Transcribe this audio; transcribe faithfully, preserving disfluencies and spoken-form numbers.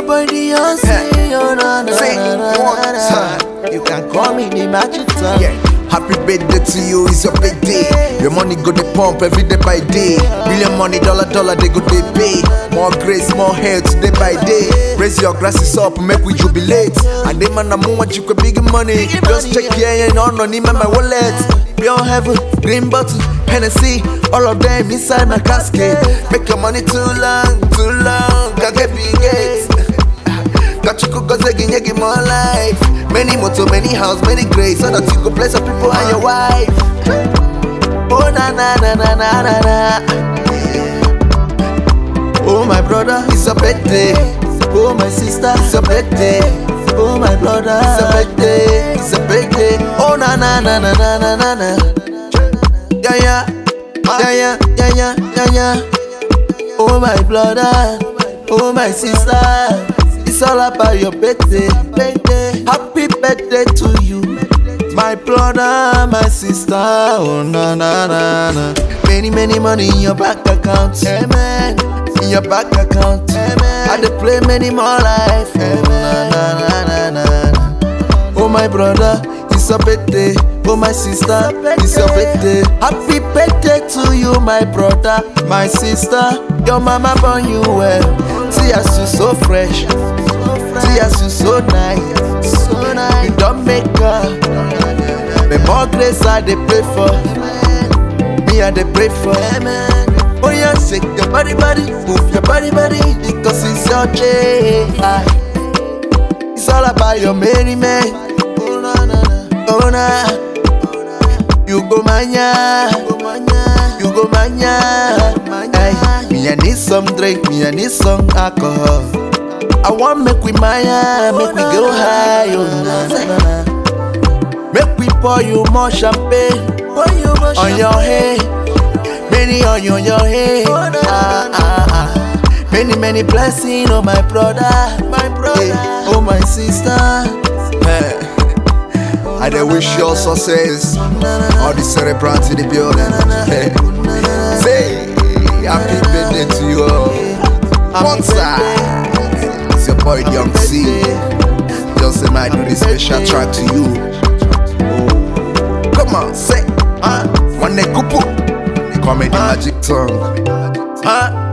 boy Beyonce. Oh, na, na, Say na, na, one na, na. time. You can call me the magic time. Yeah. Happy birthday to you, it's your birthday. Your money go the pump every day by day. Million money, dollar, dollar, they go they pay. More grace, more health, day by day. Raise your glasses up, make we jubilate. And them man, I'm what you could big money. Just check here and on, on in my wallet. Pure heaven, green bottle, Hennessy, all of them inside my casket. Make your money too long, too long, gotta get big gates. Got you cook cause they can give more life. Many motor, many house, many grace. So that you go bless your people and your wife. Oh na na na na na na na. Oh my brother, it's a birthday. Oh my sister, it's a birthday. Oh my brother, it's a birthday. It's a birthday. Oh na na na na na na na na. Yeah yeah, yeah yeah, yeah yeah, yeah yeah. Oh my brother, oh my sister. It's all about your birthday, birthday. Happy birthday to you, my brother, my sister. Oh na na na na. Many many money in your bank account, amen. In your bank account, amen. I dey play many more life, amen. Oh, na na na na na. Oh my brother, it's your birthday. Oh my sister, it's your birthday. Happy birthday to you, my brother, my sister. Your mama born you well. See as you so fresh. See as you so nice, so nice. You don't make up. The more grace I dey pray for, me I dey pray for. Oh yeah, shake your body, body, move your body, body, because it's your day. It's all about your merriment. Oh na na na, oh na. You go mania, you go mania. Hey, me I need some drink, me I need some alcohol. I want make we maya, make we go high, oh na na na. Make we pour you more champagne on your head, many on your, your head. Ah, ah, ah. Many many blessings, oh my brother, my brother, hey, oh my sister. Hey. I dey wish you all success, all the celebrants in the building. Hey. Say happy birthday to you all. One side. Your boy Young C. Just say I do this special track to you. Oh, come on, say, huh? One neck kupu, call me the magic tongue, huh?